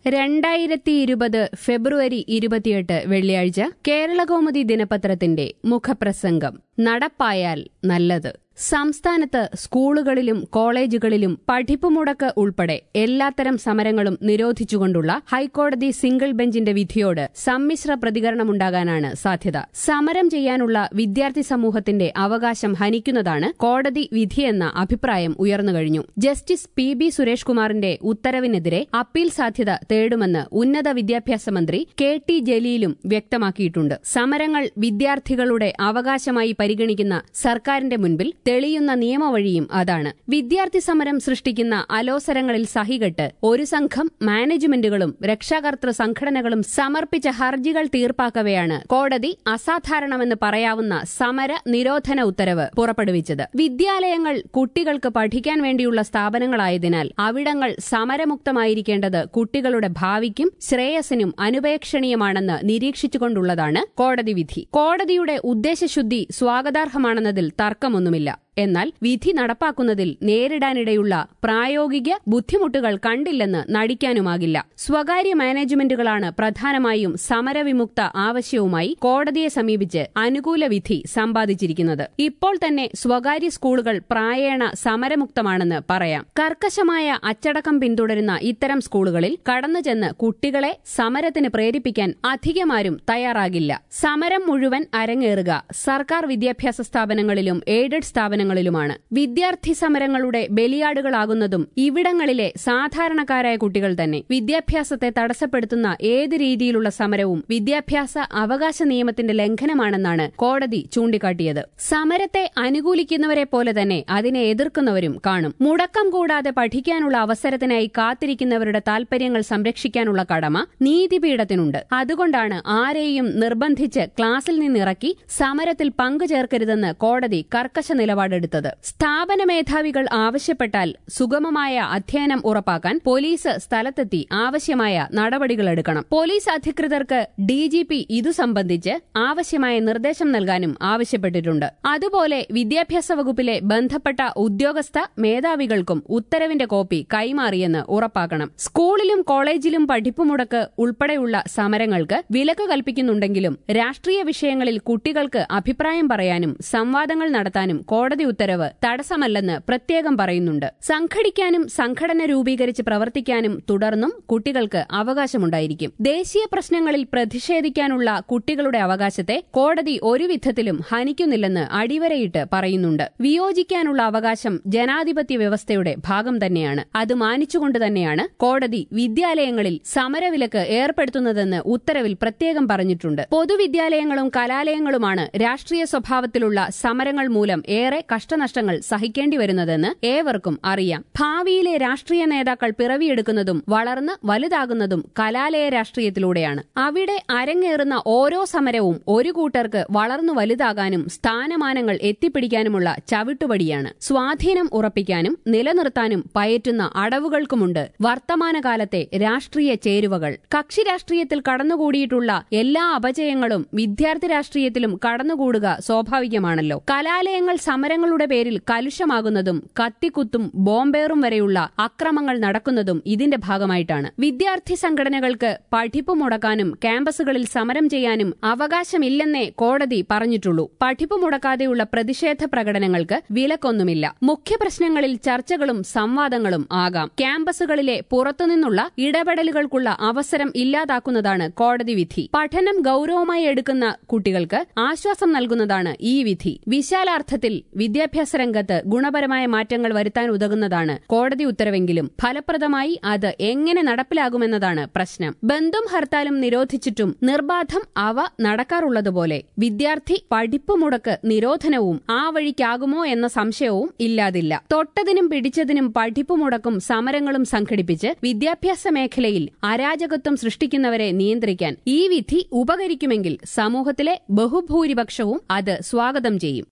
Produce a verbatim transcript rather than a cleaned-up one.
രണ്ടായിരത്തി ഇരുപത് ഫെബ്രുവരി ഇരുപത്തിയെട്ട് വെള്ളിയാഴ്ച കേരളകൗമുദി ദിനപത്രത്തിന്റെ മുഖപ്രസംഗം നടപ്പായാൽ നല്ലത്. സംസ്ഥാനത്ത് സ്കൂളുകളിലും കോളേജുകളിലും പഠിപ്പുമുടക്ക് ഉൾപ്പെടെ എല്ലാത്തരം സമരങ്ങളും നിരോധിച്ചുകൊണ്ടുള്ള ഹൈക്കോടതി സിംഗിൾ ബെഞ്ചിന്റെ വിധിയോട് സമ്മിശ്ര പ്രതികരണമുണ്ടാകാനാണ് സാധ്യത. സമരം ചെയ്യാനുള്ള വിദ്യാർത്ഥി സമൂഹത്തിന്റെ അവകാശം ഹനിക്കുന്നതാണ് കോടതി വിധിയെന്ന അഭിപ്രായം ഉയർന്നുകഴിഞ്ഞു. ജസ്റ്റിസ് പി ബി സുരേഷ് കുമാറിന്റെ ഉത്തരവിനെതിരെ അപ്പീൽ സാധ്യത തേടുമെന്ന് ഉന്നത വിദ്യാഭ്യാസ മന്ത്രി കെ ടി ജലീലും വ്യക്തമാക്കിയിട്ടുണ്ട്. സമരങ്ങൾ വിദ്യാർത്ഥികളുടെ അവകാശമായി പരിഗണിക്കുന്ന സർക്കാരിന്റെ മുൻപിൽ തെളിയുന്ന നിയമവഴിയും അതാണ്. വിദ്യാർത്ഥി സമരം സൃഷ്ടിക്കുന്ന അലോസരങ്ങളിൽ സഹികെട്ട് ഒരു സംഘം മാനേജ്മെന്റുകളും രക്ഷാകർതൃ സംഘടനകളും സമർപ്പിച്ച ഹർജികൾ തീർപ്പാക്കവെയാണ് കോടതി അസാധാരണമെന്ന് പറയാവുന്ന സമര നിരോധന ഉത്തരവ് പുറപ്പെടുവിച്ചത്. വിദ്യാലയങ്ങൾ കുട്ടികൾക്ക് പഠിക്കാൻ വേണ്ടിയുള്ള സ്ഥാപനങ്ങളായതിനാൽ അവിടങ്ങൾ സമരമുക്തമായിരിക്കേണ്ടത് കുട്ടികളുടെ ഭാവിക്കും ശ്രേയസിനും അനുപേക്ഷണീയമാണെന്ന് നിരീക്ഷിച്ചുകൊണ്ടുള്ളതാണ് കോടതി വിധി. കോടതിയുടെ ഉദ്ദേശശുദ്ധി സ്വാഗതാർഹമാണെന്നതിൽ തർക്കമൊന്നുമില്ല. എന്നാൽ വിധി നടപ്പാക്കുന്നതിൽ നേരിടാനിടയുള്ള പ്രായോഗിക ബുദ്ധിമുട്ടുകൾ കണ്ടില്ലെന്ന് നടിക്കാനുമാകില്ല. സ്വകാര്യ മാനേജ്മെന്റുകളാണ് പ്രധാനമായും സമരവിമുക്ത ആവശ്യവുമായി കോടതിയെ സമീപിച്ച് അനുകൂല വിധി സമ്പാദിച്ചിരിക്കുന്നത്. ഇപ്പോൾ തന്നെ സ്വകാര്യ സ്കൂളുകൾ പ്രായേണ സമരമുക്തമാണെന്ന് പറയാം. കർക്കശമായ അച്ചടക്കം പിന്തുടരുന്ന ഇത്തരം സ്കൂളുകളിൽ കടന്നുചെന്ന് കുട്ടികളെ സമരത്തിന് പ്രേരിപ്പിക്കാൻ അധികമാരും തയ്യാറാകില്ല. സമരം മുഴുവൻ അരങ്ങേറുക സർക്കാർ വിദ്യാഭ്യാസ സ്ഥാപനങ്ങളിലും എയ്ഡഡ് സ്ഥാപനങ്ങളിലും ാണ്. വിദ്യാർത്ഥി സമരങ്ങളുടെ ബലിയാടുകളാകുന്നതും ഇവിടങ്ങളിലെ സാധാരണക്കാരായ കുട്ടികൾ തന്നെ. വിദ്യാഭ്യാസത്തെ തടസ്സപ്പെടുത്തുന്ന ഏത് രീതിയിലുള്ള സമരവും വിദ്യാഭ്യാസ അവകാശ നിയമത്തിന്റെ ലംഘനമാണെന്നാണ് കോടതി ചൂണ്ടിക്കാട്ടിയത്. സമരത്തെ അനുകൂലിക്കുന്നവരെ പോലെ തന്നെ അതിനെ എതിർക്കുന്നവരും കാണും. മുടക്കം കൂടാതെ പഠിക്കാനുള്ള അവസരത്തിനായി കാത്തിരിക്കുന്നവരുടെ താൽപര്യങ്ങൾ സംരക്ഷിക്കാനുള്ള കടമ നീതിപീഠത്തിനുണ്ട്. അതുകൊണ്ടാണ് ആരെയും നിർബന്ധിച്ച് ക്ലാസിൽ നിന്നിറക്കി സമരത്തിൽ പങ്കുചേർക്കരുതെന്ന് കോടതി കർക്കശ നിലപാട് എടുത്തത്. സ്ഥാപന മേധാവികൾ ആവശ്യപ്പെട്ടാൽ സുഗമമായ അധ്യയനം ഉറപ്പാക്കാൻ പോലീസ് സ്ഥലത്തെത്തി ആവശ്യമായ നടപടികളെടുക്കണം. പോലീസ് അധികൃതർക്ക് ഡിജിപി ഇതു സംബന്ധിച്ച് ആവശ്യമായ നിർദ്ദേശം നൽകാനും ആവശ്യപ്പെട്ടിട്ടുണ്ട്. അതുപോലെ വിദ്യാഭ്യാസ വകുപ്പിലെ ബന്ധപ്പെട്ട ഉദ്യോഗസ്ഥ മേധാവികൾക്കും ഉത്തരവിന്റെ കോപ്പി കൈമാറിയെന്ന് ഉറപ്പാക്കണം. സ്കൂളിലും കോളേജിലും പഠിപ്പുമുടക്ക് ഉൾപ്പെടെയുള്ള സമരങ്ങൾക്ക് വിലക്ക് കൽപ്പിക്കുന്നുണ്ടെങ്കിലും രാഷ്ട്രീയ വിഷയങ്ങളിൽ കുട്ടികൾക്ക് അഭിപ്രായം പറയാനും സംവാദങ്ങൾ നടത്താനും കോടതി ഉത്തരവ് തടസ്സമല്ലെന്ന് പ്രത്യേകം പറയുന്നുണ്ട്. സംഘടിക്കാനും സംഘടന രൂപീകരിച്ച് പ്രവർത്തിക്കാനും തുടർന്നും കുട്ടികൾക്ക് അവകാശമുണ്ടായിരിക്കും. ദേശീയ പ്രശ്നങ്ങളിൽ പ്രതിഷേധിക്കാനുള്ള കുട്ടികളുടെ അവകാശത്തെ കോടതി ഒരു വിധത്തിലും ഹനിക്കുന്നില്ലെന്ന് അടിവരയിട്ട് പറയുന്നുണ്ട്. വിയോജിക്കാനുള്ള അവകാശം ജനാധിപത്യ വ്യവസ്ഥയുടെ ഭാഗം തന്നെയാണ്. അത് മാനിച്ചുകൊണ്ട് തന്നെയാണ് കോടതി വിദ്യാലയങ്ങളിൽ സമരവിലക്ക് ഏർപ്പെടുത്തുന്നതെന്ന് ഉത്തരവിൽ പ്രത്യേകം പറഞ്ഞിട്ടുണ്ട്. പൊതുവിദ്യാലയങ്ങളും കലാലയങ്ങളുമാണ് രാഷ്ട്രീയ സ്വഭാവത്തിലുള്ള സമരങ്ങൾ മൂലം ഏറെ കഷ്ടനഷ്ടങ്ങൾ സഹിക്കേണ്ടി വരുന്നതെന്ന് ഏവർക്കും അറിയാം. ഭാവിയിലെ രാഷ്ട്രീയ നേതാക്കൾ പിറവിയെടുക്കുന്നതും വളർന്ന് വലുതാകുന്നതും കലാലയ രാഷ്ട്രീയത്തിലൂടെയാണ്. അവിടെ അരങ്ങേറുന്ന ഓരോ സമരവും ഒരു കൂട്ടർക്ക് വളർന്നു വലുതാകാനും സ്ഥാനമാനങ്ങൾ എത്തിപ്പിടിക്കാനുമുള്ള ചവിട്ടുപടിയാണ്. സ്വാധീനം ഉറപ്പിക്കാനും നിലനിർത്താനും പയറ്റുന്ന അടവുകൾക്കുമുണ്ട് വർത്തമാനകാലത്തെ രാഷ്ട്രീയ ചേരുവകൾ. കക്ഷി രാഷ്ട്രീയത്തിൽ കടന്നുകൂടിയിട്ടുള്ള എല്ലാ അപജയങ്ങളും വിദ്യാർത്ഥി രാഷ്ട്രീയത്തിലും കടന്നുകൂടുക സ്വാഭാവികമാണല്ലോ. കലാലയങ്ങൾ സമരങ്ങളുടെ പേരിൽ കലുഷമാകുന്നതും കത്തിക്കുത്തും ബോംബേറും വരെയുള്ള അക്രമങ്ങൾ നടക്കുന്നതും ഇതിന്റെ ഭാഗമായിട്ടാണ്. വിദ്യാർത്ഥി സംഘടനകൾക്ക് പഠിപ്പ് മുടക്കാനും ക്യാമ്പസുകളിൽ സമരം ചെയ്യാനും അവകാശമില്ലെന്നേ കോടതി പറഞ്ഞിട്ടുള്ളൂ. പഠിപ്പ് മുടക്കാതെയുള്ള പ്രതിഷേധ പ്രകടനങ്ങൾക്ക് വിലക്കൊന്നുമില്ല. മുഖ്യപ്രശ്നങ്ങളിൽ ചർച്ചകളും സംവാദങ്ങളും ആകാം. ക്യാമ്പസുകളിലെ പുറത്തുനിന്നുള്ള ഇടപെടലുകൾക്കുള്ള അവസരം ഇല്ലാതാക്കുന്നതാണ് കോടതി വിധി. പഠനം ഗൌരവമായി എടുക്കുന്ന കുട്ടികൾക്ക് ആശ്വാസം നൽകുന്നതാണ് ഈ വിധി. വിശാലാർത്ഥത്തിൽ വിദ്യാഭ്യാസ രംഗത്ത് ഗുണപരമായ മാറ്റങ്ങൾ വരുത്താൻ ഉതകുന്നതാണ് കോടതി ഉത്തരവെങ്കിലും ഫലപ്രദമായി അത് എങ്ങനെ നടപ്പിലാകുമെന്നതാണ് പ്രശ്നം. ബന്ദും ഹർത്താലും നിരോധിച്ചിട്ടും നിർബാധം അവ നടക്കാറുള്ളതുപോലെ വിദ്യാർത്ഥി പഠിപ്പ് മുടക്ക് നിരോധനവും ആ വഴിക്കാകുമോ എന്ന സംശയവും ഇല്ലാതില്ല. തൊട്ടതിനും പിടിച്ചതിനും പഠിപ്പ് മുടക്കും സമരങ്ങളും സംഘടിപ്പിച്ച് വിദ്യാഭ്യാസ മേഖലയിൽ അരാജകത്വം സൃഷ്ടിക്കുന്നവരെ നിയന്ത്രിക്കാൻ ഈ വിധി ഉപകരിക്കുമെങ്കിൽ സമൂഹത്തിലെ ബഹുഭൂരിപക്ഷവും അത് സ്വാഗതം ചെയ്യും.